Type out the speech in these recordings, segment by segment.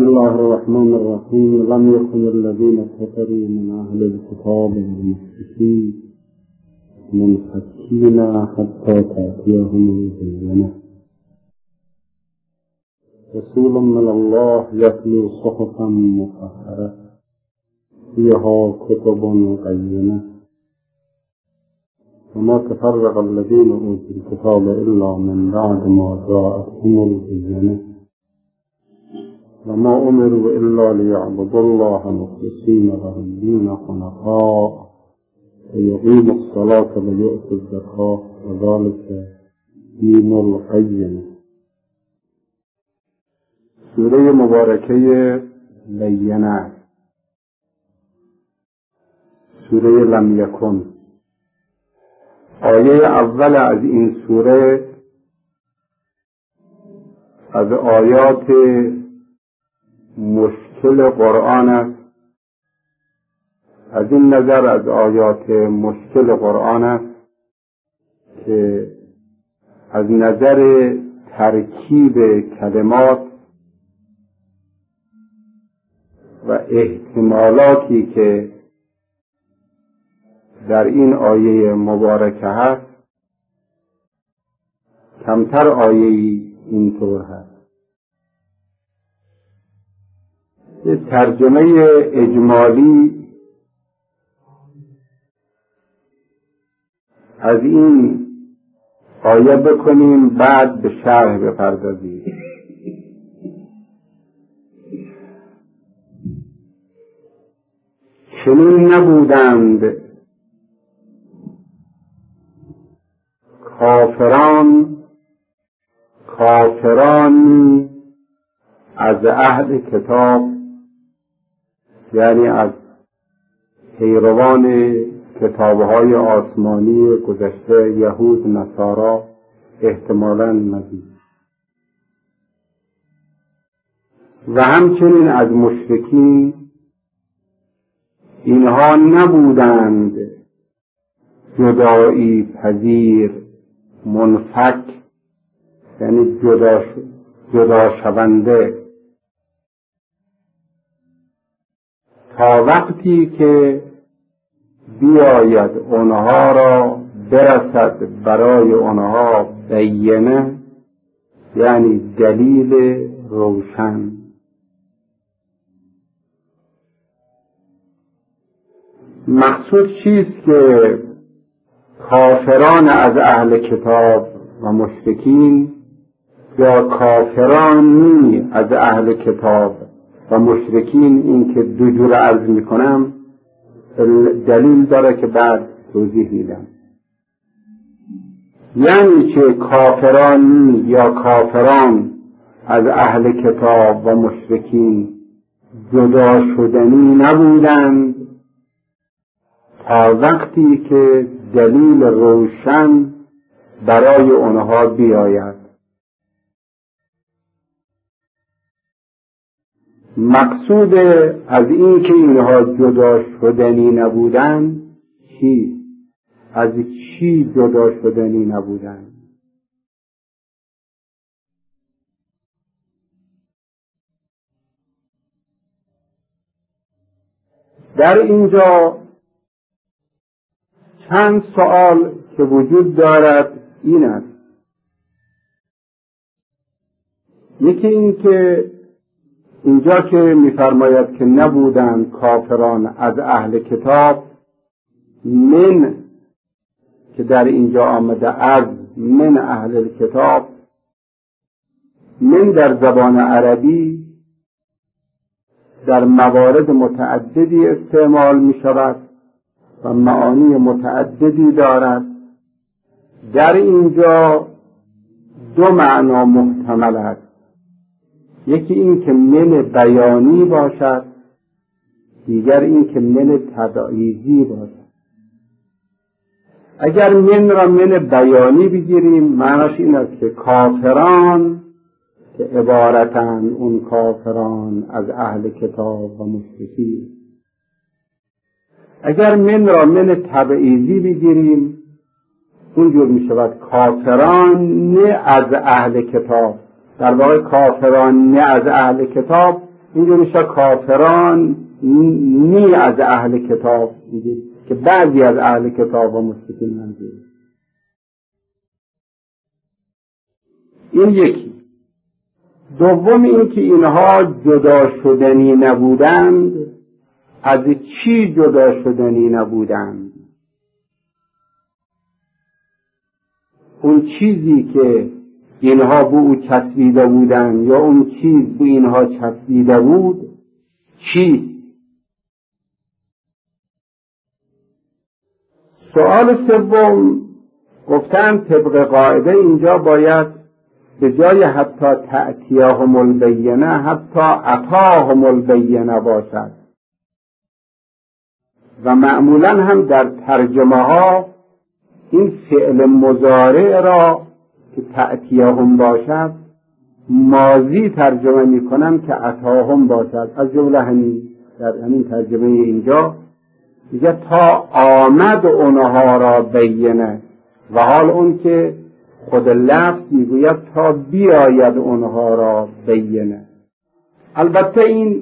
الله الرحمن الرحيم. لم يكن الذين كفروا من أهل الكتاب والمشركين منفكين حتى تأتيهم البينة رسول من الله يتلو صحفا مطهرة فيها كتب قيمة وما تفرق الذين أوتوا الكتاب إلا من بعد ما جاءتهم البينة وما أمروا إلا ليعبدوا الله مخلصين له الدين حنفاء ويقيموا الصلاة ويؤتوا الزكاة وذلك دين القيمة. سوره مبارکه بینه، سوره لم یکن. آیه اول از این سوره از آیات مشکل قرآن است. از این نظر از آیات مشکل قرآن است که از نظر ترکیب کلمات و احتمالاتی که در این آیه مبارکه هست کمتر آیه‌ای اینطور هست. ترجمه اجمالی از این آیه بکنیم، بعد به شرح بپردازیم. چنین نبودند کافرانی از اهل کتاب، یعنی از پیروان کتابهای آسمانی گذشته، یهود، نصارا، احتمالاً مزید، و همچنین از مشرکین، اینها نبودند جدایی پذیر، منفک، یعنی جدا شونده، تا وقتی که بیاید اونها را برسد برای اونها بینه، یعنی دلیل روشن. مقصود چیست که کافران از اهل کتاب و مشرکین یا کافرانی از اهل کتاب و مشرکین، این که دو جور عرض میکنم دلیل داره که بعد توضیح میدم. یعنی چه کافرانی یا کافران از اهل کتاب و مشرکین جدا شدنی نبودند تا وقتی که دلیل روشن برای آنها بیاید. مقصود از این که اینها جدا شدنی نبودند چی؟ از چی جدا شدنی نبودند؟ در اینجا چند سوال که وجود دارد این است. یکی این که اینجا که می‌فرماید که نبودند کافران از اهل کتاب، من که در اینجا آمده از من اهل کتاب، من در زبان عربی در موارد متعددی استعمال می شود و معانی متعددی دارد. در اینجا دو معنا محتمل است. یکی این که من بیانی باشد، دیگر این که من تبعیضی باشد. اگر من را من بیانی بگیریم، معناش این است که کافران که عبارتن اون کافران از اهل کتاب و مشرکین. اگر من را من تبعیضی بگیریم، اونجور می شود کافران نه از اهل کتاب. در واقع کافران نه از اهل کتاب اینجوری کافران نی از اهل کتاب دیگه که بعضی از اهل کتاب و مشرکین منظور. این یکی. دوم این که اینها جدا شدنی نبودند. از چی جدا شدنی نبودند؟ اون چیزی که اینها به او چسبیده بودند یا اون چیز به اینها چسبیده بود چی؟ سوال سوم گفتن طبق قاعده اینجا باید به جای حتی تأتیهم البینه حتی اتاهم البینه باشد و معمولا هم در ترجمه ها این فعل مضارع را که تأتیهم باشد ماضی ترجمه میکنن که اتاهم باشد. از جمله همین در همین ترجمه اینجا میگه تا آمد اونها را بینه و حال اون که خود لفظ میگوید تا بیاید اونها را بینه. البته این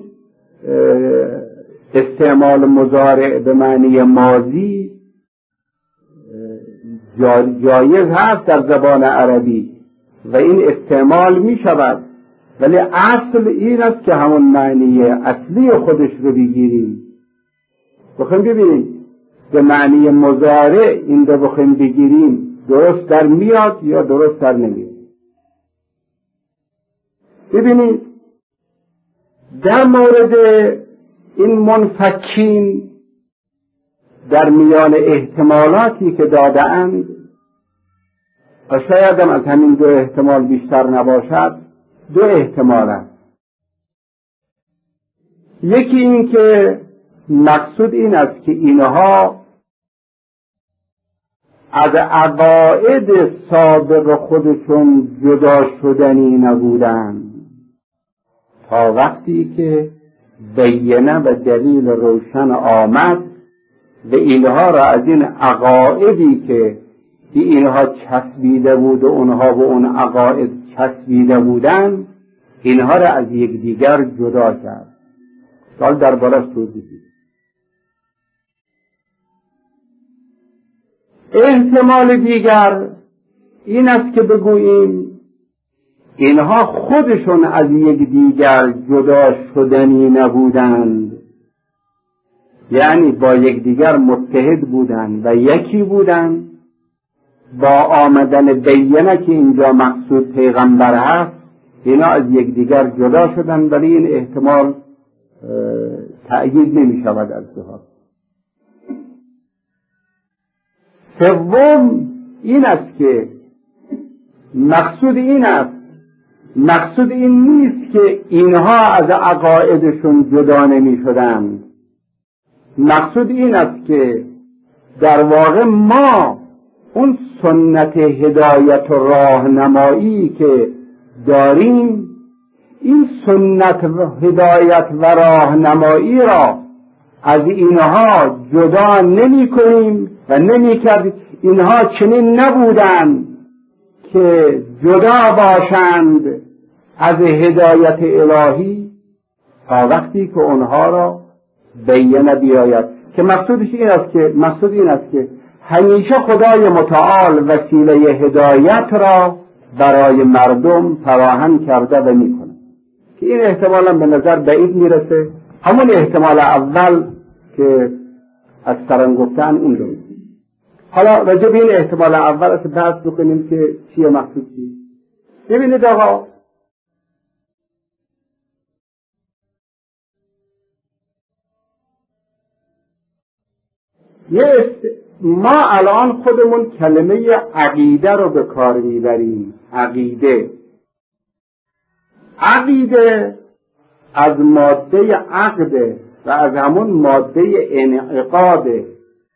استعمال مضارع به معنی ماضی جایز هست در زبان عربی و این استعمال می شود، ولی اصل این است که همون معنی اصلی خودش رو بگیریم. بخوایم ببینیم به معنی مضارع این رو بخوایم بگیریم درست در میاد یا درست در نمیاد. ببینید در مورد این منفکین در میان احتمالاتی که داده‌اند و شاید هم از همین دو احتمال بیشتر نباشد، دو احتمال است. یکی این که مقصود این است که اینها از عقاید سابق خودشون جدا شدنی نبودند تا وقتی که بینه و دلیل روشن آمد و اینها را از این عقایدی که اینها چسبیده بود و اونها به اون عقاید چسبیده بودند اینها را از یکدیگر جدا کرد. سال دربارش توضیح دید. احتمال دیگر این است که بگوییم اینها خودشون از یکدیگر جدا شدنی نبودند، یعنی با یکدیگر متحد بودند و یکی بودند. با آمدن بینه که اینجا مقصود پیغمبر هست اینا از یکدیگر جدا شدند، ولی این احتمال تأیید نمی شود از جهات. سوم این است که مقصود این نیست که اینها از عقایدشون جدا نمی شدند. مقصود این است که در واقع ما اون سنت هدایت و راهنمایی که داریم، این سنت هدایت و راهنمایی را از اینها جدا نمی کنیم و نمی کردیم. اینها چنین نبودند که جدا باشند از هدایت الهی تا وقتی که اونها را بینه بیاید. که مقصود این است که همیشه خدای متعال وسیله هدایت را برای مردم فراهم کرده و میکنه که این احتمالا به نظر بعید میرسه. همون احتمال اول که از سرم گفتن اون رو میگه. حالا راجع به این احتمال اول است بحث بکنیم که چیه مقصود چیه. ببینید آقا، ما الان خودمون کلمه عقیده رو به کار میبریم. عقیده از ماده عقده و از همون ماده انعقاده.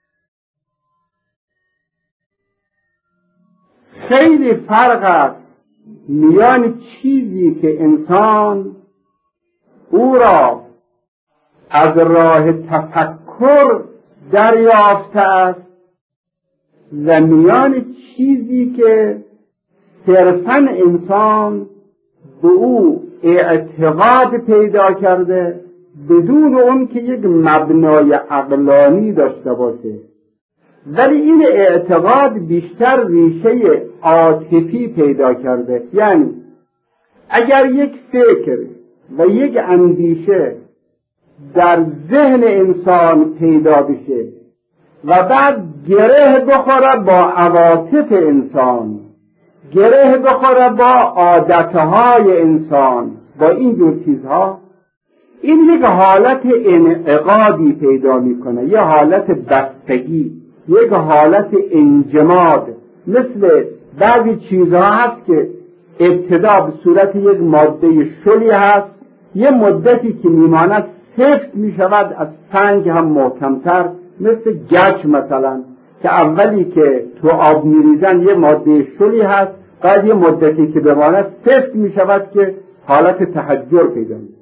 خیلی فرق است میان چیزی که انسان او را از راه تفکر دریافته است و میان چیزی که صرفاً انسان به او اعتقاد پیدا کرده بدون اون که یک مبنای عقلانی داشته باشه، ولی این اعتقاد بیشتر ریشه عاطفی پیدا کرده. یعنی اگر یک فکر و یک اندیشه در ذهن انسان پیدا بشه و بعد گره بخوره با عواطف انسان، گره بخوره با عادتهای انسان، با این جور چیزها، این یک حالت انعقادی پیدا میکنه، یک حالت بستگی، یک حالت انجماد. مثل بعضی چیزها هست که ابتدا به صورت یک ماده شلی هست، یه مدتی که میماند سفت میشود، از سنگ هم محکمتر، مثل گچ مثلا که اولی که تو آب میریزن یه ماده شلی هست، بعد یه مدتی که بماند سفت میشود که حالت تحجر پیدا میکنه.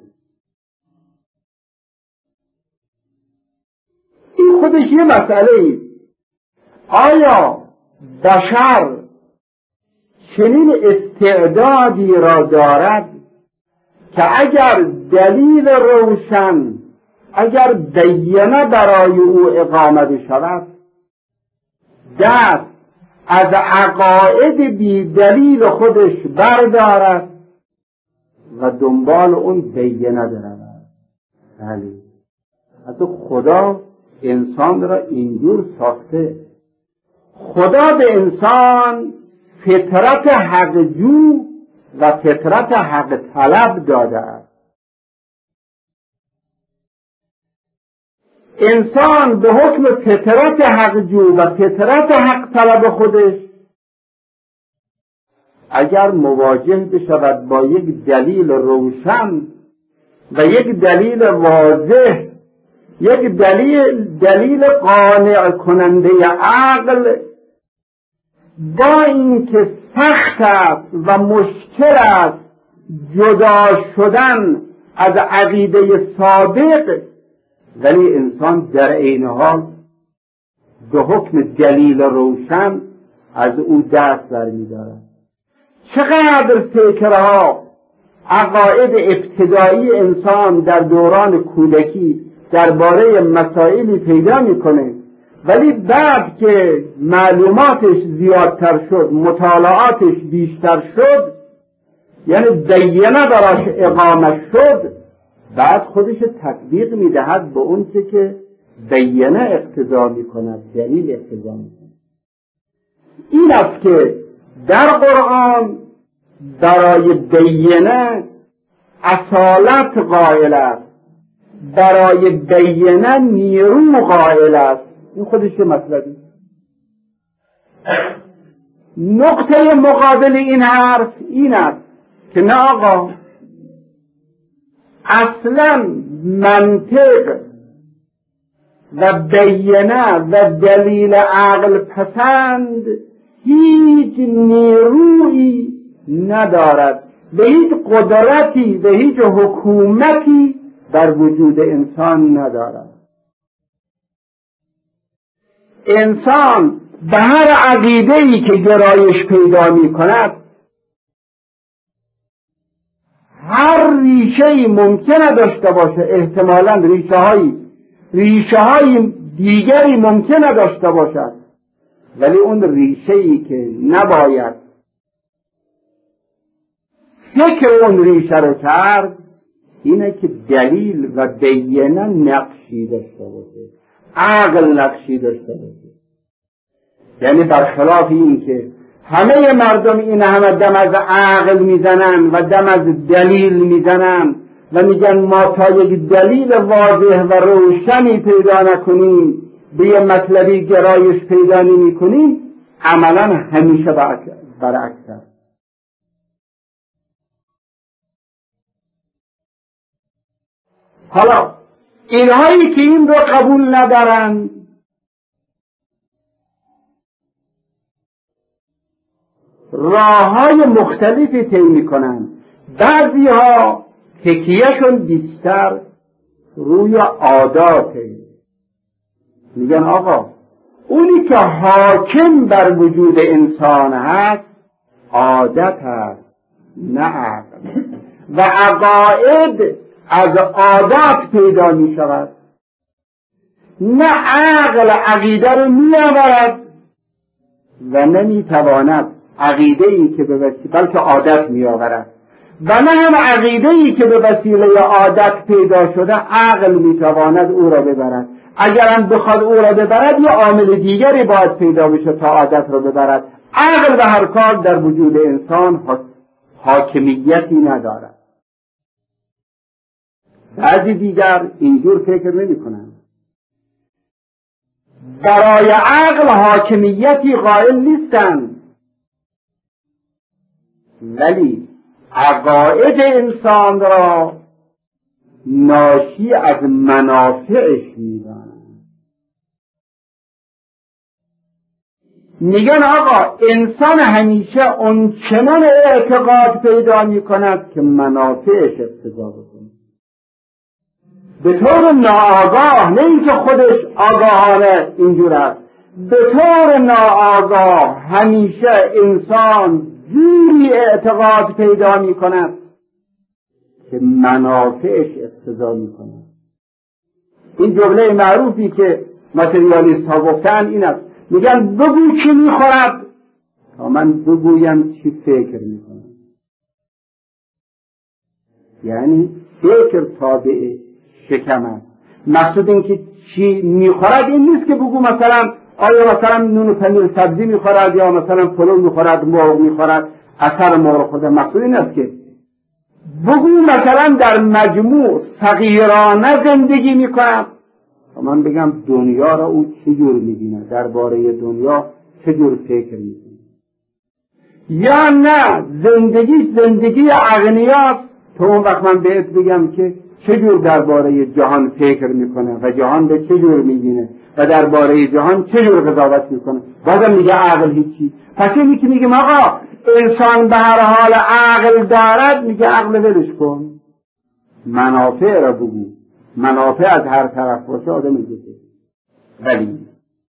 این خودش یه مسئله ای. آیا بشر چنین استعدادی را دارد که اگر دلیل روشن، اگر بینه برای او اقامه بشود، دست از عقاید بی دلیل خودش بردارد و دنبال اون بینه برود؟ بله، حتی خدا انسان را اینجور ساخته. خدا به انسان فطرت حق جو و فطرت حق طلب داده است. انسان به حکم فطرت حق جو و فطرت حق طلب خودش اگر مواجه بشود با یک دلیل روشن و یک دلیل واضح، یک دلیل قانع کننده عقل، با اینکه سخت است و مشکل است جدا شدن از عقیده سابق، ولی انسان در عین حال به حکم دلیل روشن از او دست برمی‌دارد. چقدر فکرها، عقاید ابتدایی انسان در دوران کودکی درباره مسائلی پیدا میکنه، ولی بعد که معلوماتش زیادتر شد، مطالعاتش بیشتر شد، یعنی بینه براش اقامه شد، بعد خودش تطبیق میدهد به اون چه که بینه اقتضا میکند، دلیل اقتضا میکند. این است که در قرآن برای بینه اصالت قائل است، برای بینه نیرو قائل است. این خودش مطلبی. نقطه مقابل این حرف این است که نه آقا، اصلا منطق و بینه و دلیل عقل پسند هیچ نیرویی ندارد، به هیچ قدرتی و هیچ حکومتی در وجود انسان ندارد. انسان به هر عقیده‌ای که گرایش پیدا می کند، هر ریشه‌ای ممکنه داشته باشه، احتمالاً ریشه‌های دیگری ممکنه داشته باشد، ولی اون ریشه‌ای که نباید فکر اون ریشه رو کرد، اینه که دلیل و بینه نقشی داشته باشه، عقل نقشی داشته باشه. یعنی برخلاف این که همه مردم این همه دم از عقل میزنن و دم از دلیل میزنن و میگن ما تا یک دلیل واضح و روشنی پیدا نکنیم به یه مطلبی گرایش پیدا نمی کنیم، عملا همیشه برعکس است. حالا اینهایی که این رو قبول ندارن، راه‌های مختلفی طی می‌کنن. بعضی‌ها تکیهشون بیشتر روی عاداته، میگن آقا اونی که حاکم بر وجود انسان هست عادت هست نه عقل. و عقاید از عادات پیدا می شود. نه عقل عقیده رو می آورد و نمی تواند عقیده ای که به وسیله بلکه عادت می آورد و نه هم عقیده ای که به وسیله عادت پیدا شده عقل می تواند او را ببرد. اگرم بخواد او را ببرد یا عامل دیگری باید پیدا بشه تا عادت را ببرد. عقل به هر کار در وجود انسان حاکمیتی ندارد. بعضی دیگر اینجور فکر نمی کنند. برای عقل حاکمیتی قائل نیستند، ولی عقاید انسان را ناشی از منافعش میدانند. میگن آقا انسان همیشه اون چنان اعتقاد پیدا میکند که منافعش اقتضا بکنه، به طور ناآگاه، نه اینکه خودش آگاهانه اینجور است، به طور ناآگاه همیشه انسان جوری اعتقاد پیدا می کند که منافعش اقتضا می کند. این جمله معروفی که ماتریالیست ها گفتن این است، میگن بگو چی می خورد تا من بگویم چی فکر می کنم. یعنی فکر تابع شکم است. مقصود این که چی میخورد این نیست که بگو مثلا آیا مثلا نون و پنیر سبزی میخورد یا مثلا پلو میخورد، مرغ میخورد، اثر مرغ خورده. مقصود این است که بگو مثلا در مجموع صغیرانه زندگی میکند و من بگم دنیا را او چجور میبیند، درباره دنیا چجور فکر میکنه. یا نه زندگی اغنیاست، تو اون وقت من بهت بگم که چجور درباره جهان فکر میکنه و جهان به چجور میبینه و درباره جهان چجور قضاوت میکنه. بازم میگه عقل هیچی. پس اینی که میگیم آقا انسان به هر حال عقل دارد، میگه عقل ولش کن، منافع را بگو، منافع از هر طرف باشه آدم میگه. ولی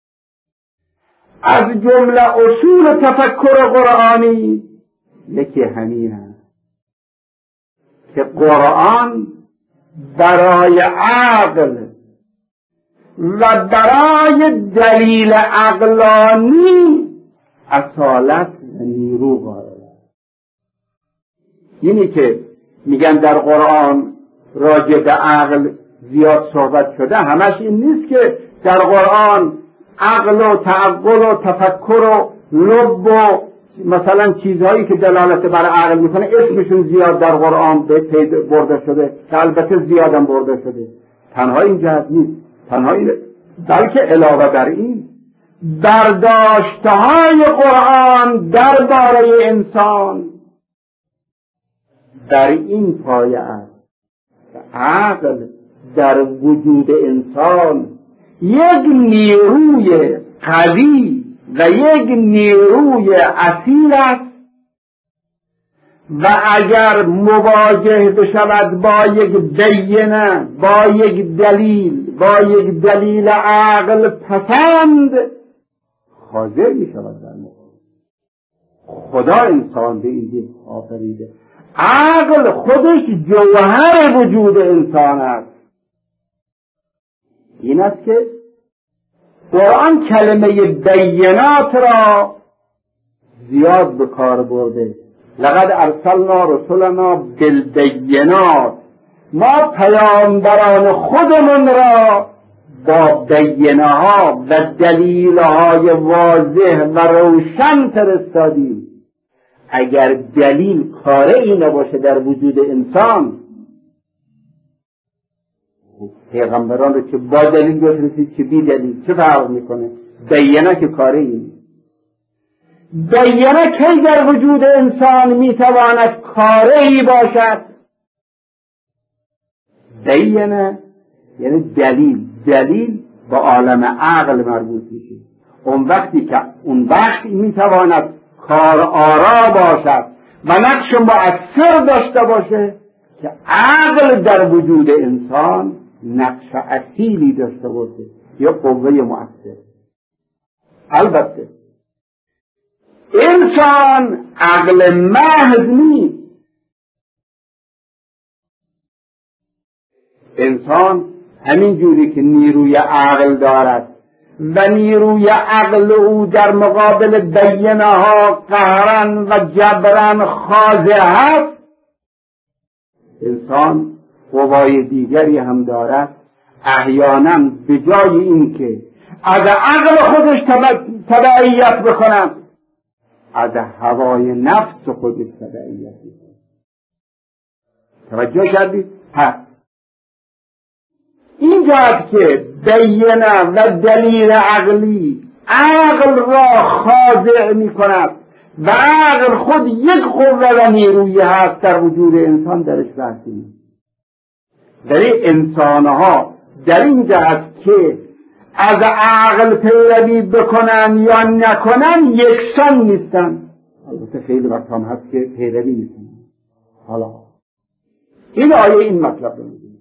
از جمله اصول تفکر قرآنی یکی همین است که قرآن برای عقل و برای دلیل عقلانی اصالت و نیرو قائل است. اینی که میگن در قرآن راجع به عقل زیاد صحبت شده، همش این نیست که در قرآن عقل و تعقل و تفکر و لب و مثلا چیزهایی که دلالت بر عقل میکنه اسمشون زیاد در قرآن برده شده، که البته زیادم برده شده. تنها این جهت نیست، تنها این، بلکه علاوه بر این برداشتهای قرآن درباره انسان در این پایه است که عقل در وجود انسان یک نیروی قوی و یک نیروی اصیل است و اگر مواجه بشود با یک بینه، با یک دلیل عقل پسند، حاضر می شود در مقابل. خدا انسان به این دید آفریده. عقل خودش جوهر وجود انسان است. این است که قرآن کلمه بینات را زیاد به کار برده. لقد ارسلنا رسلنا بالبینات، ما پیامبران خودمون را با بینه ها و دلیل های واضح و روشن فرستادیم. اگر دلیل کاره ای نباشه در وجود انسان، پیغمبران رو چه با دلیل بفرستید چه بی دلیل چه فرق میکنه؟ بینه که کاره ای نیست. بینه کی در وجود انسان میتواند کاره ای باشد؟ بینه یعنی دلیل با عالم عقل مربوط میشه. اون وقت میتواند کار آرا باشد و نقش مؤثر داشته باشه که عقل در وجود انسان نقش اصیلی داشته باشه یا قوه مؤثر. البته انسان عقل محض نیست، انسان همین جوری که نیروی عقل دارد و نیروی عقل او در مقابل بینه ها قهرن و جبرن خاضع هست، انسان قوای دیگری هم دارد. احیانا به جای این که از عقل خودش تبعیت بکند، از هوای نفس خودش تبعیت بکند. توجه کردید؟ پس این جهت که بینه و دلیل عقلی عقل را خاضع می کند و عقل خود یک قوه و نیروی هست در وجود انسان، درش بحثی نیست. در انسانها در این جهت که از عقل پیروی بکنن یا نکنن یکسان نیستن. البته خیلی وقت هم هست که پیروی نیستن. حالا این آیه این مطلب رو میگه.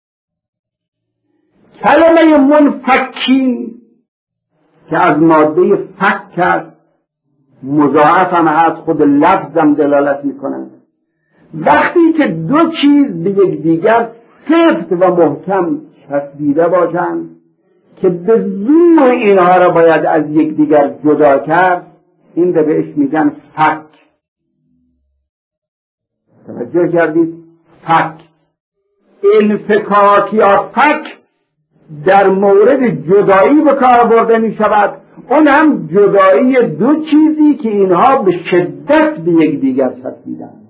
کلمه منفکین که از ماده فک است، مضاعف هم هست، خود لفظ هم دلالت میکنن. وقتی که دو چیز به یکدیگر سفت و محکم چسبیده باشند که به زور اینها را باید از یکدیگر جدا کرد، این رو بهش میگن فک. توجه کردید؟ فک. انفکاک یا فک در مورد جدایی به کار برده می شود، اون هم جدایی دو چیزی که اینها به شدت به یکدیگر چسبیدند.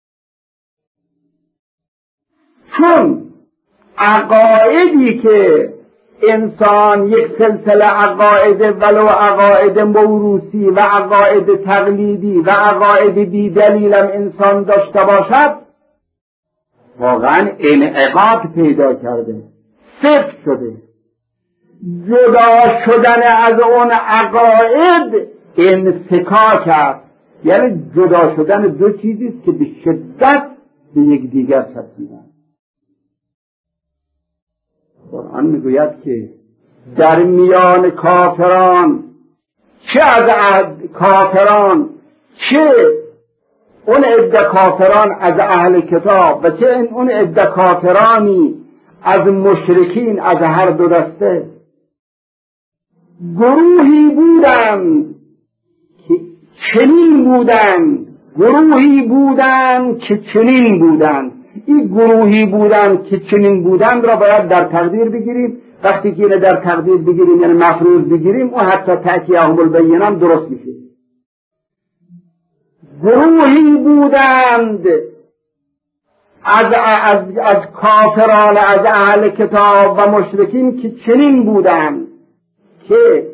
چون عقایدی که انسان یک سلسله عقاید ولو عقاید موروثی و عقاید تقلیدی و عقاید بی دلیلم انسان داشته باشد، واقعا انعقاد پیدا کرده، سفت شده. جدا شدن از اون عقاید انفکاک است، یعنی جدا شدن دو چیزی است که به شدت به یکدیگر چسبیدند. قرآن میگوید که در میان کافران، چه از کافران، چه اون عده کافران از اهل کتاب و چه اون عده کافرانی از مشرکین، از هر دو دسته، گروهی بودند که چنین بودند، گروهی بودند که چنین بودند. این گروهی بودند که چنین بودند را باید در تقدیر بگیریم. وقتی که اینه در تقدیر بگیریم یعنی مفروض بگیریم، و حتی تأکیهم البینه هم درست میشه. گروهی بودند از کافران از اهل کتاب و مشرکین که چنین بودند که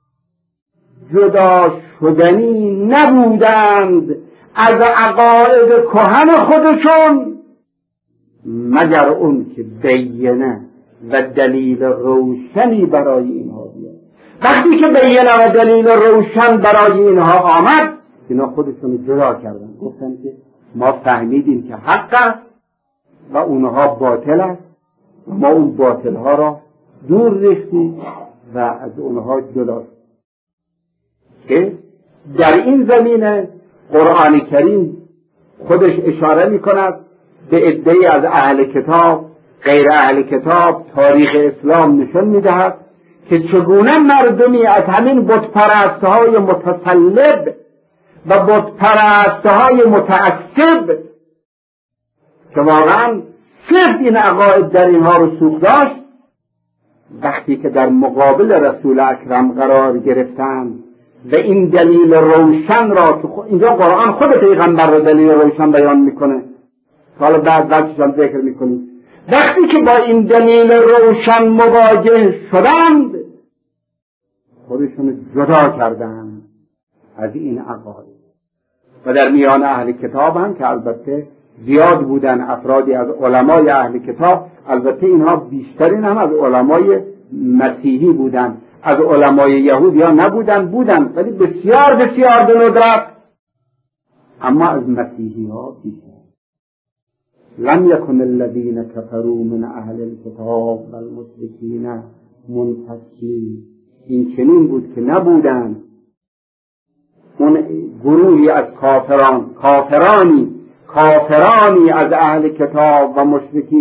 جدا شدنی نبودند از عقاید کهن خودشون، مگر اون که بینه و دلیل روشنی برای اینها بیاد. وقتی که بینه و دلیل روشن برای اینها آمد، اینا خودشون جدا کردن، گفتن که ما فهمیدیم که حق است و اونها باطل است، ما اون باطل ها را دور ریختیم و از اونها جدا. که در این زمینه قرآن کریم خودش اشاره می کند به عده‌ای از اهل کتاب، غیر اهل کتاب، تاریخ اسلام نشان می دهد که چگونه مردمی از همین بتپرست‌های متسلب و بتپرست‌های متعصب که واقعا صرف این عقاید در اینها رو سوق داشت، وقتی که در مقابل رسول اکرم قرار گرفتند و این دلیل روشن را که اینجا قرآن خود پیغمبر را دلیل روشن بیان میکنه، حالا بعدش هم ذکر میکنیم، وقتی که با این دلیل روشن مواجه شدند، خودشون جدا کردند از این عقاید. و در میان اهل کتاب هم که البته زیاد بودن افرادی از علمای اهل کتاب، البته اینها بیشترین هم از علمای مسیحی بودن، از علمای یهودی ها نبودن، ولی بسیار بسیار به ندرت، اما از مسیحی ها بیشتر. لم یکن الذین کفروا من اهل الکتاب والمشرکین منفکین. این چنین بود که نبودن اون گروهی از کافرانی از اهل کتاب و مشرکین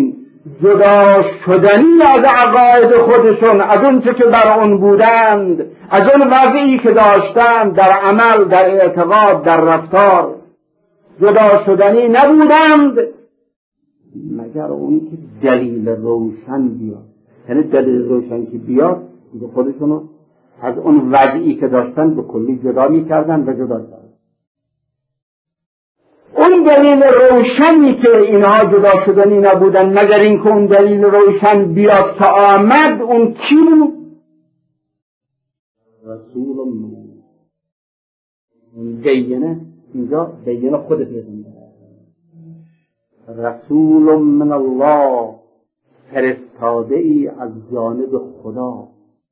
جدا شدنی از عقاید خودشون، از اون چه که بر اون بودند، از اون وضعی که داشتند در عمل، در اعتقاد، در رفتار، جدا شدنی نبودند مگر اون که دلیل روشن بیاد. یعنی دلیل روشن که بیاد خودشونو از اون وضعی که داشتن به کلی جدا می‌کردن و جدا کردن. اون دلیل روشنی که اینها جدا شدنی نبودن مگر اینکه اون دلیل روشن بیاد که آمد، اون کی بود؟ رسول الله. بینه اینجا بینه خود پیغمبر، رسول من الله، فرستاده ای از جانب خدا،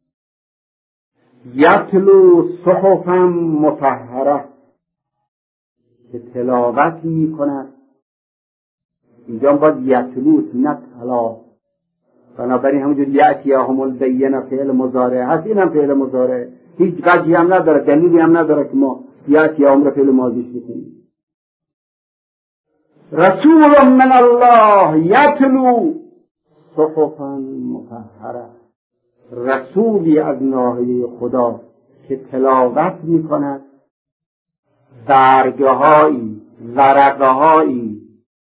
یتلو صحفا مطهره، که تلاوت می کند. اینجا باید یتلوت نه تلا، بنابراین همونجور یأتیهم البینه فعل مضارع هست، این هم فعل مضارع، هیچ وجهی هم نداره، دلیلی هم نداره که ما یأتیهم را فعل ماضیش بکنیم. رسول من الله یتلو صحفا مطهره، رسولی از ناحیه خدا که تلاوت می کند برگه‌هایی، ورقه‌هایی،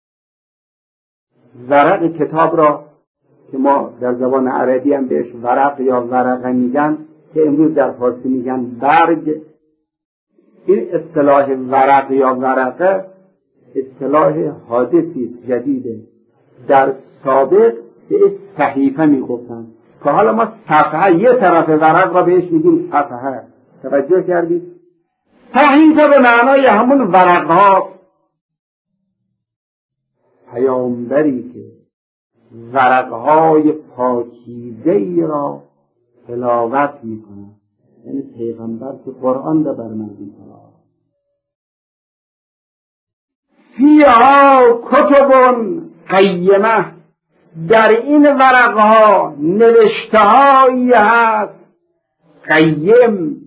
ورق کتاب را که ما در زبان عربی هم بهش ورق یا ورقه میگن، که امروز در فارسی میگن برگ. این اصطلاح ورق یا ورقه اصطلاح حادثی جدیده. در سابق به صحیفه میگفتن، که حالا ما صفحه، یه طرف ورق را بهش میگیم صفحه. توجه کردید؟ صحیفه به معنای همون ورقها. پیامبری که ورقهای پاکیزه‌ای را تلاوت میکنه، یعنی پیغمبر که قرآن را بر من میکنه. فیها کتب قیمه، در این ورقها نوشته‌هایی هست قیم.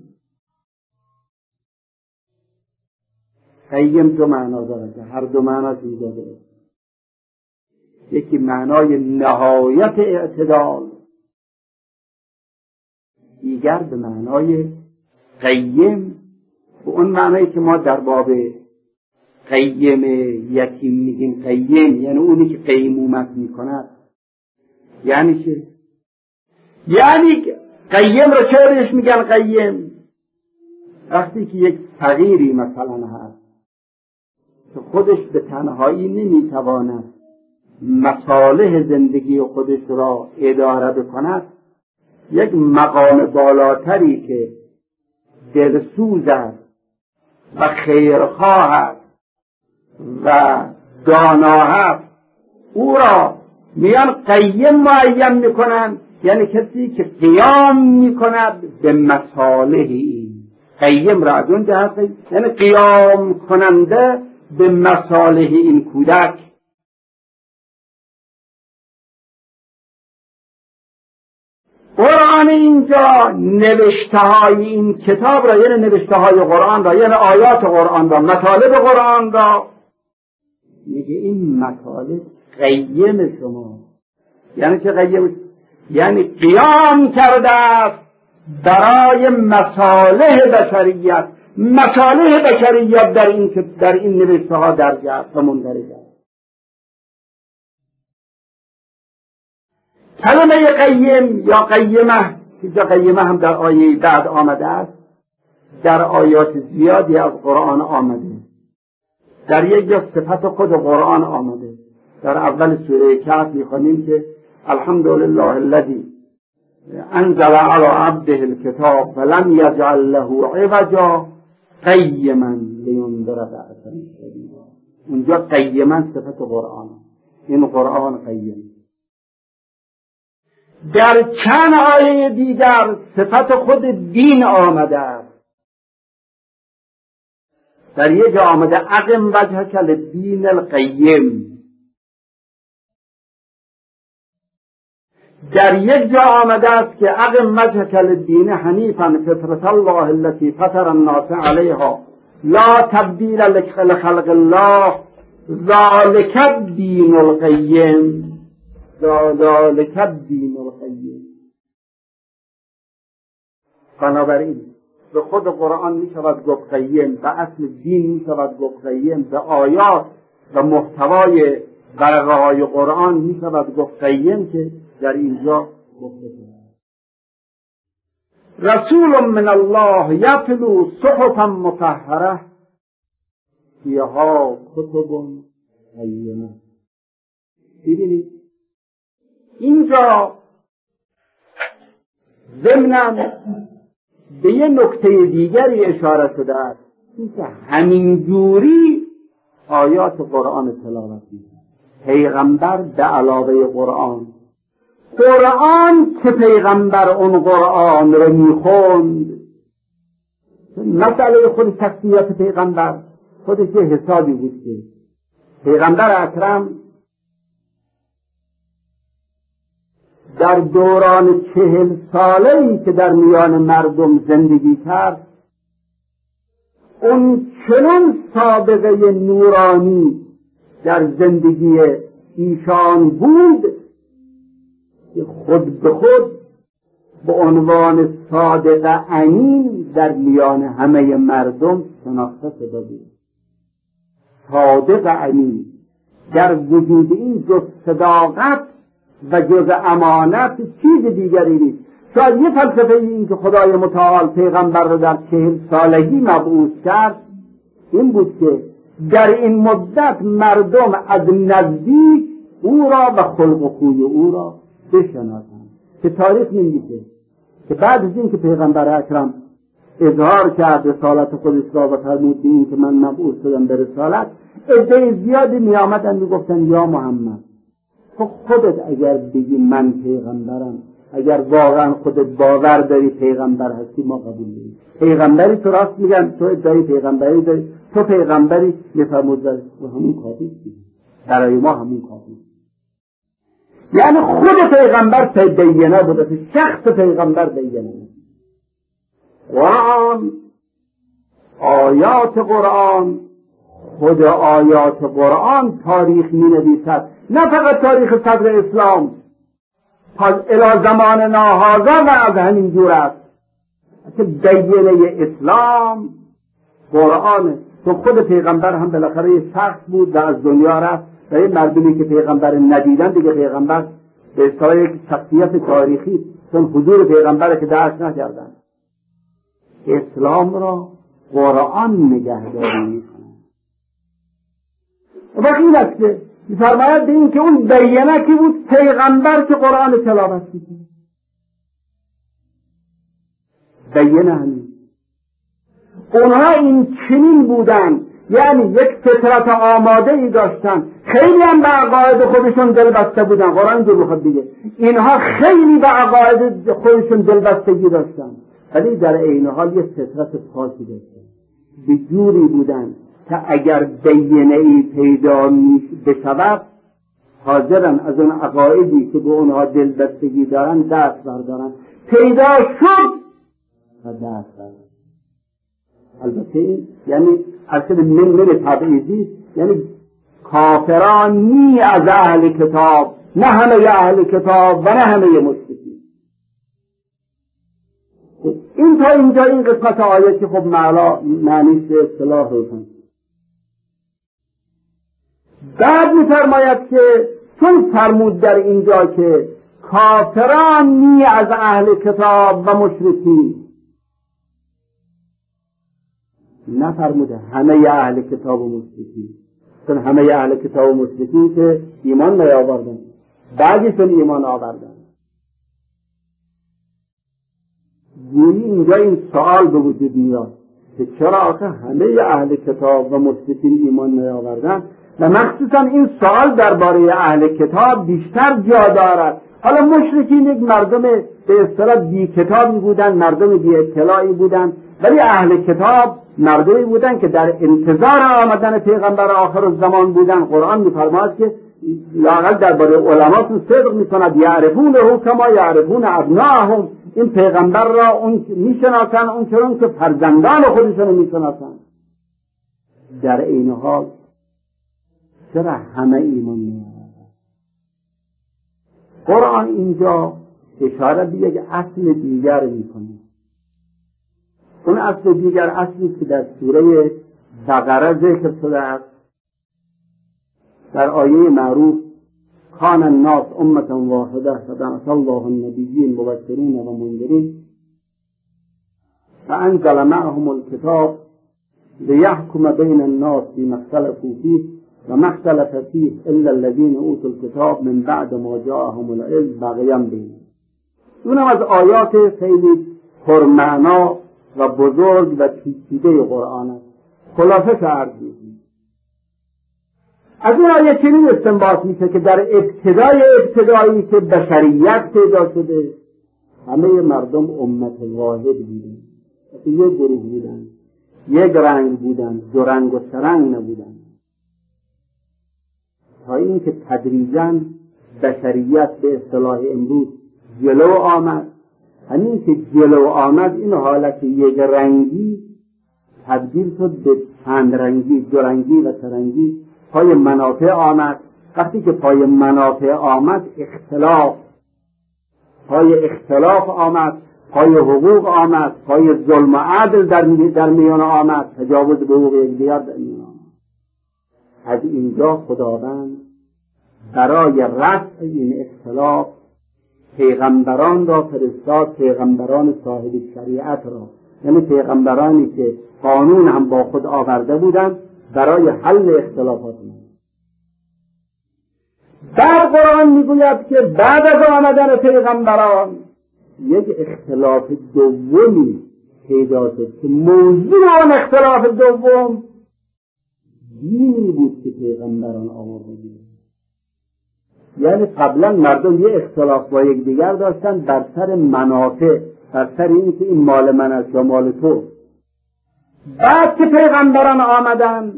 قیم دو معنا داره که هر دو معنا دیگه داره. یکی معنای نهایت اعتدال، دیگر به معنای قیم، به اون معنایی که ما در باب قیم یتیم میگیم. قیم یعنی اونی که قیمومت میکند. یعنی چه؟ یعنی قیم را چه بهش میگن قیم؟ وقتی که یک فقیری مثلا هست که خودش به تنهایی نمیتواند مصالح زندگی خودش را اداره بکند، یک مقام بالاتری که دلسوز است و خیرخواه است و دانا است، او را میان قیم معین میکنند. یعنی کسی که قیام میکند به مصالح این. قیم را از اون جهت یعنی قیام کننده به مصالح این کودک. قرآن اینجا نوشته‌های این کتاب را، یعنی نوشته‌های قرآن را، یعنی آیات قرآن را، مطالب قرآن را میگه این مطالب قیم شما. یعنی چه قیم؟ یعنی قیام کرده است برای مصالح بشریت. مصالح بشریت در این نوشته‌ها درج است و مندرج است. کلمه قیم یا قیمه، که قیمه هم در آیه بعد آمده است، در آیات زیادی از قرآن آمده. در یک جا صفت خود قرآن آمده. در اول سوره کهف می‌خوانیم که الحمدلله الذی انزل علی عبده الکتاب ولم یجعل له عوجا قیما لینذر بأسا شدیدا. اونجا قیما صفت قرآن، این قرآن قیم. در چند آیه دیگر صفت خود دین آمده است. در یک جا آمده اقم وجهک للدین القیم. در یک جا آمده است که اقم وجهک للدین حنیفا فطرة الله التي فطر الناس علیها لا تبدیل لخلق الله ذلک الدین القیم. ذالک الدین القیم. بنابراین به خود قرآن می شود گفت قیم، به اصل دین می شود گفت قیم، به آیات و محتوای ورقه های قرآن می شود گفت قیم که در اینجا گفته شده. رسول من الله یتلو صحفا مطهره فیها کتب قیمه. ببینید اینجا ضمناً به یه نکته دیگری اشاره شده است، اینکه همینجوری آیات قرآن تلاوت می‌کنه پیغمبر به علاوه قرآن که پیغمبر اون قرآن رو میخوند. مسئله خود شخصیت پیغمبر خودش یه حسابی بود که پیغمبر اکرم در دوران 40 ساله‌ای که در میان مردم زندگی کرد اون چنان سابقه نورانی در زندگی ایشان بود که خود به خود به عنوان صادق امین در میان همه مردم شناخته شده بود. صادق امین در وجود این جز صداقت و جز امانت چیز دیگری نیست. شاید یه فلسفه این که خدای متعال پیغمبر رو در 40 سالگی مبعوث کرد این بود که در این مدت مردم از نزدیک او را و خلق و خوی او را بشناسند. که تاریخ می‌نویسه که بعد از این که پیغمبر اکرم اظهار کرد رسالت خودش را و فرمود این که من مبعوث شدم به رسالت، عده زیادی می‌آمدند می‌گفتند یا محمد تو خودت اگر بگی من پیغمبرم، اگر واقعا خودت باور داری پیغمبر هستی ما قبول داریم. پیغمبری تو راست میگن، تو ادعای پیغمبری داری، تو پیغمبری میفرمود در همون کافی برای ما همون کافی. یعنی خود پیغمبر بینه بوده، شخص پیغمبر بینه. قرآن آیات قرآن خود آیات قرآن تاریخ می نویسد، نه فقط تاریخ صدر اسلام تا الی زمان ناهازا و از همین جور است که بینه اسلام قرآن. تو خود پیغمبر هم بالاخره یه شخص بود و از دنیا رفت و این مردمی که پیغمبر ندیدن دیگه پیغمبر به اصطلاح یک شخصیت تاریخی چون حضور پیغمبر که درک نکردن. اسلام را قرآن نگهداری می‌کند. و این است که فرماید به این که اون بینه کی بود؟ پیغمبر که قرآن تلاوت می‌کرد. بینه همین. اونها این چنین بودن، یعنی یک فطرت آماده ای داشتن، خیلی هم به عقاید خودشون دلبسته بودن. قرآن جو بخواد دیگه اینها خیلی به عقاید خودشون دلبستگی داشتن، ولی در عین حال یک فطرت پاکی داشتن. به جوری بودن که اگر بینه ای پیدا بشود حاضرن از اون عقایدی که به اونها دلبستگی دارن دست بردارن. پیدا شد و دست بردارن. البته این یعنی اصل من تبعیضی، یعنی کافرانی از اهل کتاب، نه همه اهل کتاب و نه همه مشرکین. این تا اینجا این قسمت آیه که خب معنیش به اصطلاح روشن. بعد می‌فرماید که چون فرمود در اینجا که کافرانی از اهل کتاب و مشرکین، نفرموده همه اهل کتاب و مشرکین، چون همه اهل کتاب و مشرکین که ایمان نیاوردن، بعدشون ایمان آوردن. گویی اینجا این سوال به وجود میاد که چرا آخه همه اهل کتاب و مشرکین ایمان نیاوردن و مخصوصا این سوال درباره اهل کتاب بیشتر جا دارد. حالا مشرکین یک مردم به اصطلاح بی کتابی بودن، مردم بی اطلاعی بودن، ولی اهل کتاب مردمی بودن که در انتظار آمدن پیغمبر آخر الزمان بودن. قرآن می‌فرماید که لااقل درباره علماشون صدق می‌کند، یعرفونه کما یعرفون ابناءهم. این پیغمبر را اون می‌شناسن اون چنان که فرزندان خودشون می‌شناسن. در این حال چرا همه ایمان می‌آورند؟ قرآن اینجا اشاره به یک اصل دیگر میکنه. اون اصل دیگر اصلی که در سوره بقره ذکر شده است، در آیه معروف کان الناس امة واحده فبعث الله النبیین مبشرین و منذرین فانزل معهم الكتاب لیحکم بین الناس فیما اختلفوا فیه وما اختلف فیه الا الذین اوتوا الكتاب من بعد ما جاءهم العلم بغیا بینهم. اونم از آیات خیلی پرمعنا و بزرگ و پیچیده قرآن است. خلاصه عرض می‌کنم از این آیه چنین استنباط میشه که در ابتدایی که بشریت پیدا شده همه مردم امت واحد بودن، یک گروه بودن، یک رنگ بودن، دو رنگ و سه رنگ نبودن، تا اینکه تدریجاً بشریت به اصطلاح امروز جلو آمد. همین که جلو آمد این حالت یک رنگی تبدیل شد به چند رنگی، دو رنگی و سه رنگی. پای منافع آمد. وقتی که پای منافع آمد پای اختلاف آمد، پای حقوق آمد، پای ظلم و عدل در میان آمد، تجاوز به حقوق یکدیگر در میان آمد. از اینجا خداوند برای رفع این اختلاف پیغمبران را فرستاد، پیغمبران صاحب شریعت را، یعنی پیغمبرانی که قانون هم با خود آورده بودند برای حل اختلافات ما. بعد قرآن میگوید که بعد از آمدن پیغمبران یک اختلاف دومی پیدا شد که موضوع آن اختلاف دوم دینی بود که پیغمبران آورده بودند. یعنی قبلا مردم یه اختلاف با یک دیگر داشتن بر سر منافع، بر سر این که این مال من است یا مال تو. بعد که پیغمبران آمدن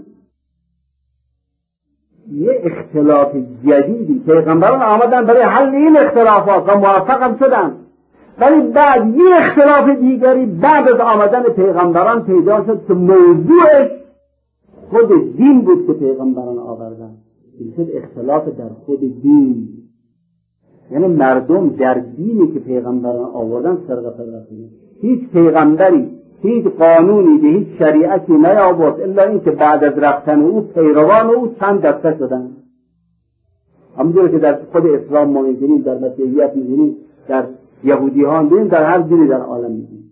یه اختلاف جدیدی، پیغمبران آمدن برای حل این اختلافات و موفق هم شدن، ولی بعد یه اختلاف دیگری بعد از آمدن پیغمبران پیدا شد که موضوعش خود دین بود که پیغمبران آوردن. این شد اختلاف در خود دین، یعنی مردم در دینی که پیغمبران آوردن فرقه کنید. هیچ پیغمبری هیچ قانونی به هیچ شریعتی نیاورد الا این که بعد از رفتن او پیروان او چند دسته شدن. همونجور که در خود اسلام ما می‌بینیم، در مسیحیت می‌بینیم، در یهودی ها می‌بینیم، در هر دینی در عالم می‌بینیم.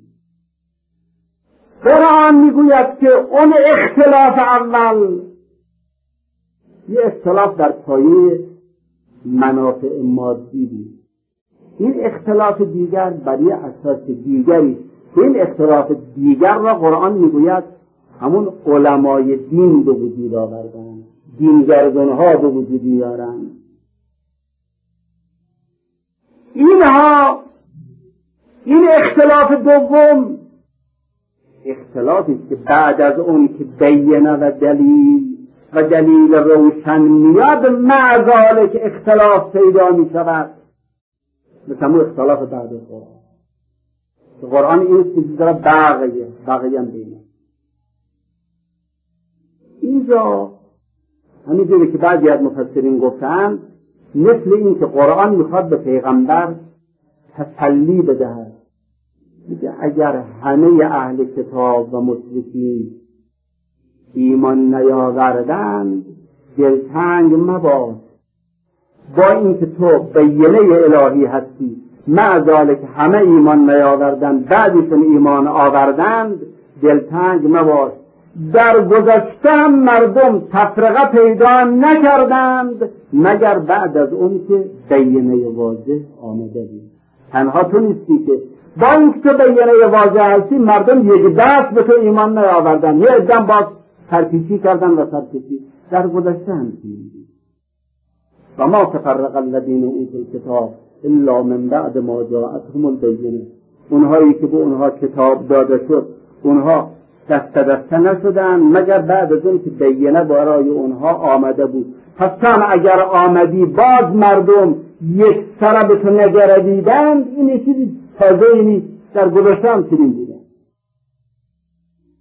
قرآن میگوید که اون اختلاف اول یه اختلاف در پایه منافع مادی بود. این اختلاف دیگر برای اساس دیگری، این اختلاف دیگر را قرآن میگوید همون علمای دین به وجود آوردن، دینگردانها به وجود میارن. این اختلاف دوم اختلافی که بعد از اون که بینه و دلیل روشن میاد معذاله که اختلاف پیدا می شود، مثل اختلاف بعد از قرآن این چیزی داره بقیه هم بینه. اینجا همینجوری که بعضی از مفسرین گفتن مثل این که قرآن میخواد به پیغمبر تسلی بدهد، میگه اگر همه اهل کتاب و مشرکین ایمان نیاوردند دلتنگ مباش، با اینکه تو بینه الهی هستی، معذاله که همه ایمان نیاوردند بعدشون ایمان آوردند دلتنگ مباش. در گذشته مردم تفرقه پیدا نکردند مگر بعد از اون که بینه واضح آمده بود. تنها تو نیستی که با اینکه تو بینه واضح هستی مردم یک دست به تو ایمان نیاوردند، یه ادم باز سرپیچی کردن و سرکشی. در گذشته هم دیدیم و ما تفرق الذین اوتوا الکتاب الا من بعد ما جاءتهم البینه. اونهایی که به اونها کتاب داده شد اونها دست نشدن مگر بعد از اون که بینه برای اونها آمده بود. پس هم اگر آمدی باز مردم یک سره به تو نگردیدند، این چیزی تازه نیست، در گذشته هم چنین بودن.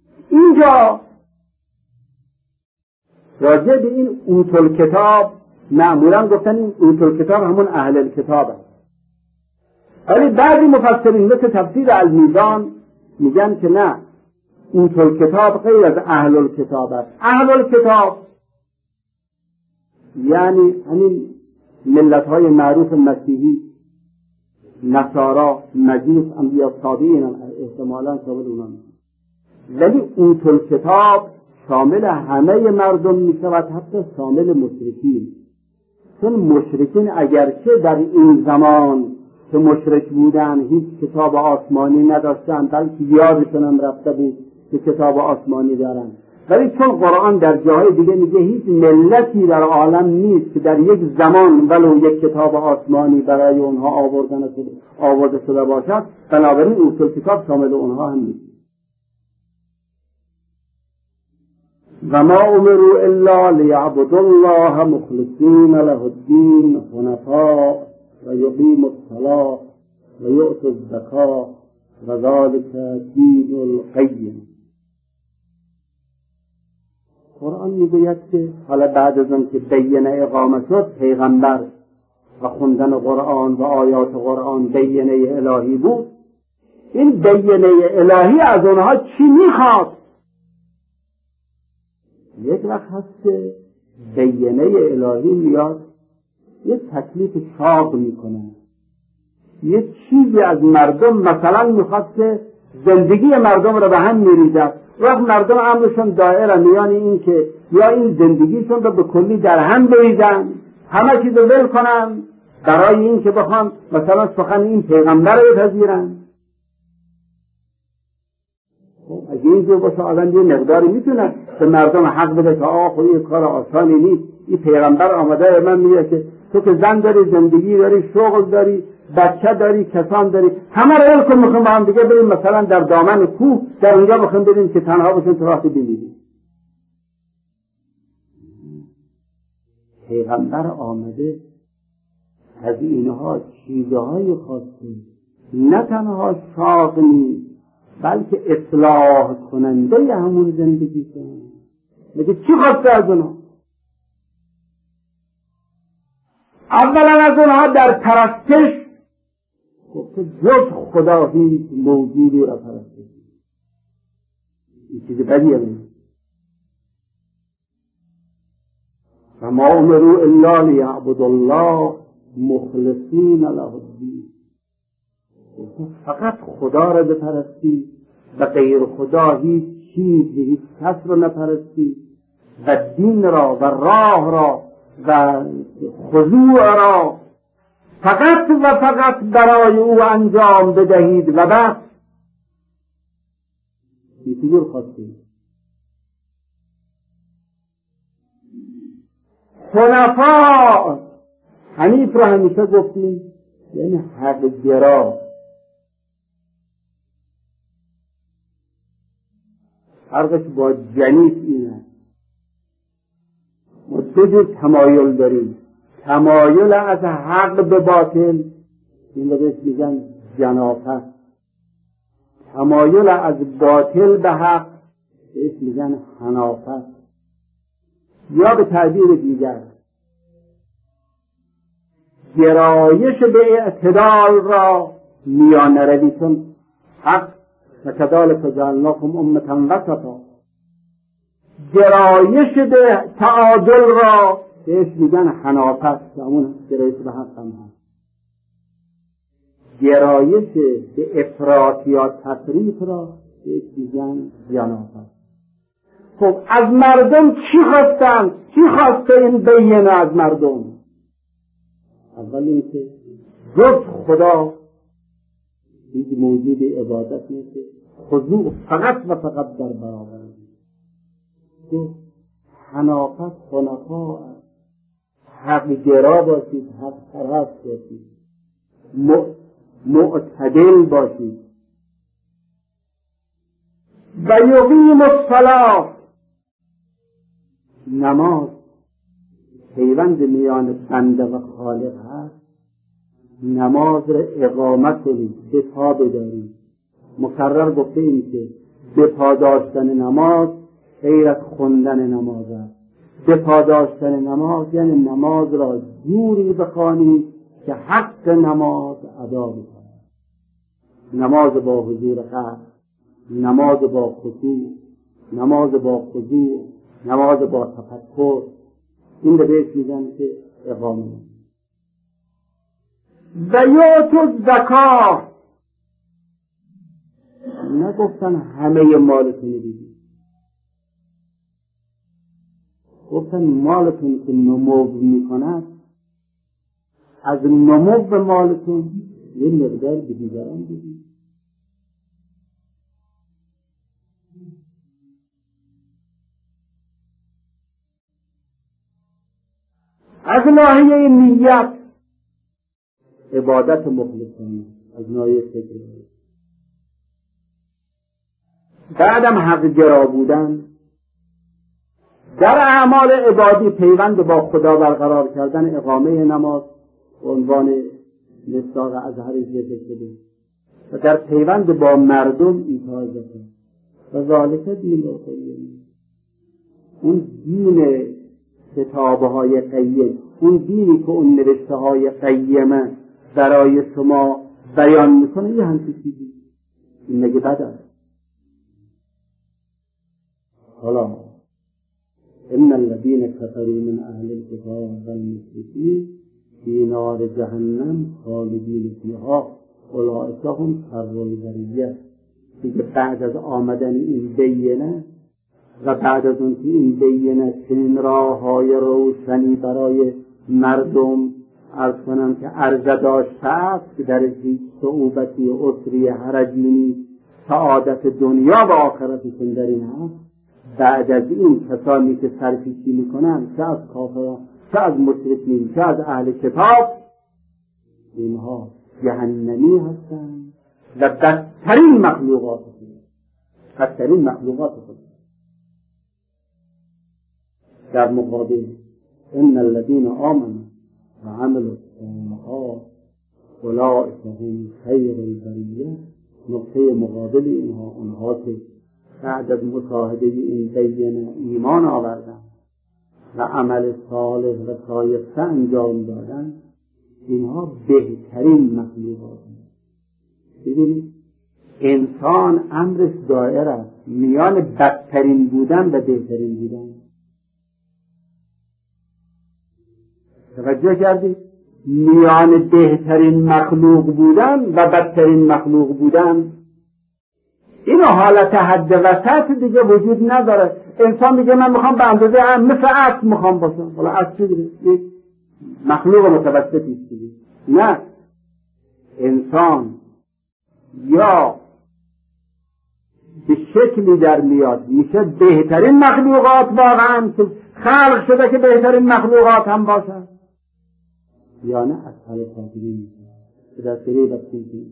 اینجا راجع به این اوتل کتاب معمولا گفتن این اوتل کتاب همون اهل کتاب هست. ولی بعضی مفسرین مثل تفسیر المیزان میگن که نه، اوتل کتاب غیر از اهل کتاب است. اهل کتاب یعنی همین ملت های معروف مسیحی، نصارا، مجوس، انبیاء صابئین احتمالاً شامل اونها میشه. ولی اوتل کتاب شامل همه مردم میشه و حتی شامل مشرکین. چون مشرکین اگرچه در این زمان که مشرک بودن هیچ کتاب آسمانی نداشتن، بلکه یادشون هم رفته بود که کتاب آسمانی دارن، ولی چون قرآن در جاهای دیگه میگه هیچ ملتی در عالم نیست که در یک زمان ولو یک کتاب آسمانی برای اونها آورده شده باشد، بنابراین اوتل کتاب شامل اونها هم نیست. و ما امروا الا لیعبدوا الله مخلصین له الدین حنفاء و یقیموا الصلاة و یؤتوا الزکاة و ذلک دین القیم. قرآن میگوید که حالا بعد از آن که بینه اقامه شد، پیغمبر و خوندن قرآن و آیات قرآن بینه الهی بود، این بینه الهی از اونها چی میخواد؟ یک وقت هست که بینه الهی میاد یک تکلیف شاق میکنه، یک چیزی از مردم مثلا میخواد که زندگی مردم رو به هم میریزد. وقت مردم امرشون دائره میان این که یا این زندگیشون رو به کلی در هم بریزن، همه چیز رو ول کنن برای این که بخوان مثلا سخن این پیغمبر رو بپذیرن. خب اگه اینجور باشه آدم یه مقداری میتونه به مردم حق بده که خب این کار آسانی نیست. این پیغمبر آمده من میگه که تو که زن داری، زندگی داری، شغل داری، بچه داری، کسان داری، همه رو ول کن، میخوام با هم دیگه بریم مثلا در دامن کوه در اونجا بخوام بریم که تنها باشیم تو راحتی بمیریم. پیغمبر آمده از اینها چیزهای خواسته، نه تنها شاق نیست بلکه اصلاح کننده همون زندگی کنه. میگه چی خواسته از اونها؟ اولا از اونها در پرستش جز خدا هیچ موجودی را پرستش. این چیز بدیه نیست. و ما امروا الا لیعبدوا الله مخلصین له الدین. فقط خدا را بپرستی و غیر خدا هیچ چیز، هیچ کس را نپرستی و دین را و راه را و خضوع را فقط و فقط برای او انجام بدهید و بس. اینطور خواستید. حنفاء، حنیف را همیشه گفتیم یعنی حق گرا. فرقش با جنیف اینه، ما دو جور تمایل داریم. تمایل از حق به باطل، این رو بهش میگن جنافه. تمایل از باطل به حق بهش میگن حنافه. یا به تعبیر دیگر گرایش به اعتدال را میان روی، چون حق و کذالک جعلناکم امة وسطا، گرایش به تعادل را بهش میگن حنافت، که همون گرایش به حق هم هست. گرایش به افراط یا تفریط را بهش میگن جنافت. خب از مردم چی خواستن؟ چی خواسته این بینه از مردم؟ اول این که جز خدا هیچ موجود عبادت نیست، خضوع فقط و فقط در برابر که حنافت حنفا است. حق گرا باشید، حق پرست باشید، معتدل باشید. و یقیم الصلاة، نماز پیوند میان بنده و خالق هست. نماز را اقامت کنید، به پا بدارید. مکرر گفته این که به پا داشتن نماز غیر از خوندن نماز است. به پا داشتن نماز یعنی نماز را جوری بخوانید که حق نماز ادا بکنید. نماز با حضور قلب، نماز با خشوع، نماز با خضوع، نماز با تفکر، این رو بهش میگن که اقامه. و یؤتوا الزکاة، نگفتن همه مالتون بدید، گفتن مالتون که نمو میکند از نمو مالتون یه مقدار به دیگران بدید. از ناحیه نیت عبادت مخلصانه، از ناحیه فکر، بعدم حق گرا بودن در اعمال عبادی، پیوند با خدا برقرار کردن، اقامه نماز به عنوان مصداق ازهر ذکر شده و در پیوند با مردم ایثار زکات و ذالک دین القیم. اون دین کتابهای قیم، اون دینی که اون نوشته های قیمه برای شما بیان میکنه، یه همچین چیزی این مگه بد است؟ حالا ان الذين كفروا من اهل الكتاب والمشركين في نار جهنم خالدین فیها اولئک هم شر البریه. دیگه بعد از آمدن این بینه و بعد از اون که این بینه چنین راههای روشنی برای مردم عرض کنم که عرضه داشته است که در صعوبتی عسری حرجی سعادت دنیا و آخرتشون در این هست، بعد از این کسانی که سرپیچی میکنن چه از کافران چه از مشرکین چه از اهل کتاب، اینها جهنمی هستند و بدترین مخلوقات خود. در مقابل ان الذين آمنوا وعملوا الصالحات اولئک هم خیر البریه. نقطه مقابل اینها اونها که بعد از مشاهده این بینه ایمان آوردن و عمل صالح و شایسته انجام دادن، اینها بهترین مخلوقات. ببینید انسان امرش دائر است میان بدترین بودن و بهترین بودن. توجه کردید؟ میان بهترین مخلوق بودن و بدترین مخلوق بودن، اینو حالت حد وسط دیگه وجود نداره. انسان میگه من میخوام به اندازه مثل اسب میخوام باشم. حالا اسب چی دیگه؟ یک مخلوق متوسطی است دیگه. نه، انسان یا به شکلی در میاد میشه بهترین مخلوقات واقعا که خلق شده که بهترین مخلوقات هم باشن، یا نه اسفل سافلین میشه که در سری بسیطی.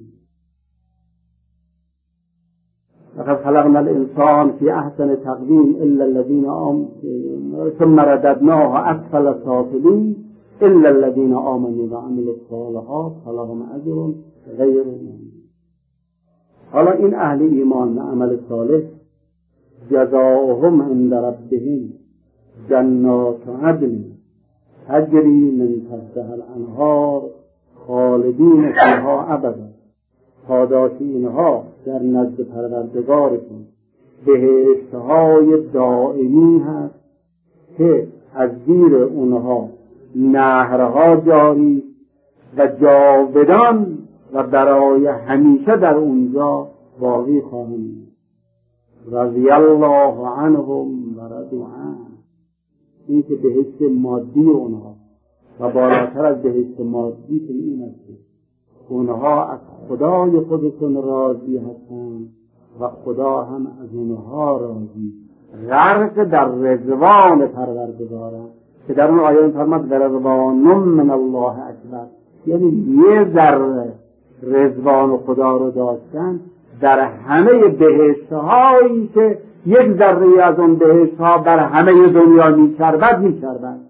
لقد خلقنا الانسان فی احسن تقویم الا الذین آمنوا ثم رددناه اسفل سافلین الا الذین آمنوا وعملوا الصالحات فلهم اجر غیر ممنون. حالا این اهل ایمان و عمل صالح جزاؤهم عند ربهم جنات عدن تجری من تحتها الانهار خالدین فیها ابدا. پاداش اینها در نزد پروردگارشون بهشتهای دائمی هست که از زیر اونها نهرها جاری و جاودان و برای همیشه در اونجا باقی خواهند. رضی الله عنهم و رضوا عنه. این که بهشت مادی اونها و بالاتر از بهشت مادی که این است اونها از خدای خودشون راضی هستند و خدا هم از اونها راضی. غرق در رضوان پروردگارند که در اون آیه فرمود رضوان من الله اکبر، یعنی یه ذره رضوان خدا رو داشتن در همه بهشت‌هایی که یک ذره از اون بهشت‌ها بر همه دنیا می‌چربد.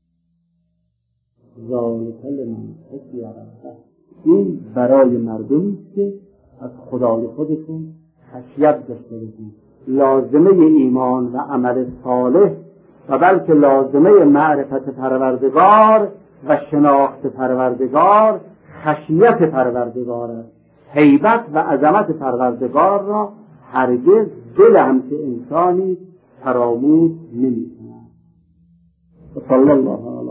ذالک لمن خشی ربه. این برای مردمی که از خدای خودشون خشیت داشته باشند. لازمه ایمان و عمل صالح و بلکه لازمه معرفت پروردگار و شناخت پروردگار خشیت پروردگار است. هیبت و عظمت پروردگار را هرگز دل همچه انسانی فراموش نمی‌کند. صلی الله علیه